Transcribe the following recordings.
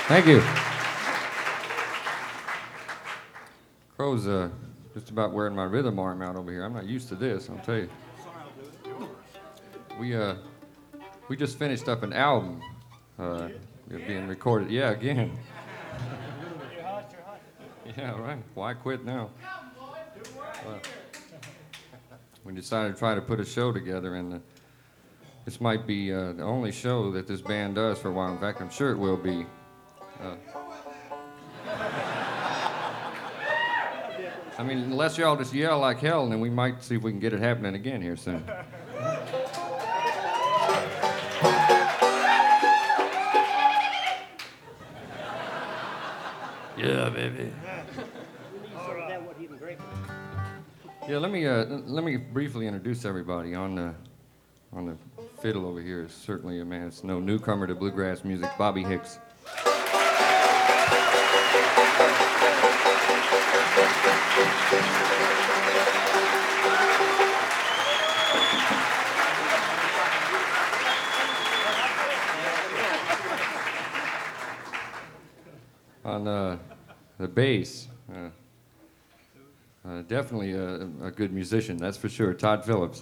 Thank you. Crow's just about wearing my rhythm arm out over here. I'm not used to this, I'll tell you. We just finished up an album being recorded. Yeah, again. Yeah, right. Why quit now? We decided to try to put a show together, and this might be the only show that this band does for a while. In fact, I'm sure it will be. I mean, unless y'all just yell like hell, and then we might see if we can get it happening again here soon. Yeah, baby. Yeah, let me briefly introduce everybody. On the fiddle over here is certainly a man. It's no newcomer to bluegrass music, Bobby Hicks. On the bass, definitely a good musician, that's for sure, Todd Phillips.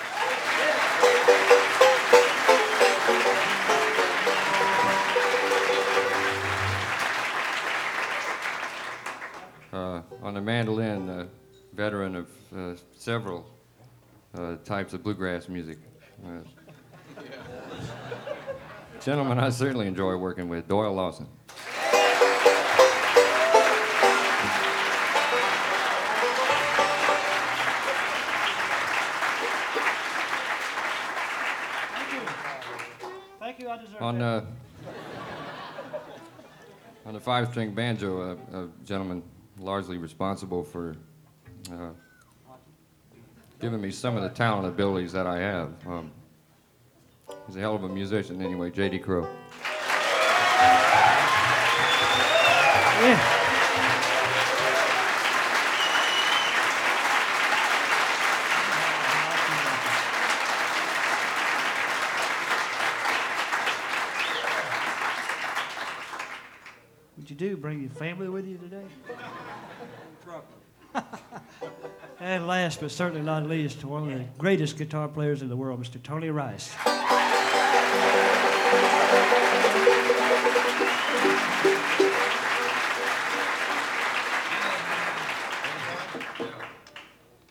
On the mandolin, veteran of several types of bluegrass music. Gentlemen, I certainly enjoy working with Doyle Lawson. On the five-string banjo, a gentleman largely responsible for giving me some of the talent abilities that I have. He's a hell of a musician anyway, J.D. Crowe. Yeah. What'd you do? Bring your family with you today? And last but certainly not least, one of the greatest guitar players in the world, Mr. Tony Rice.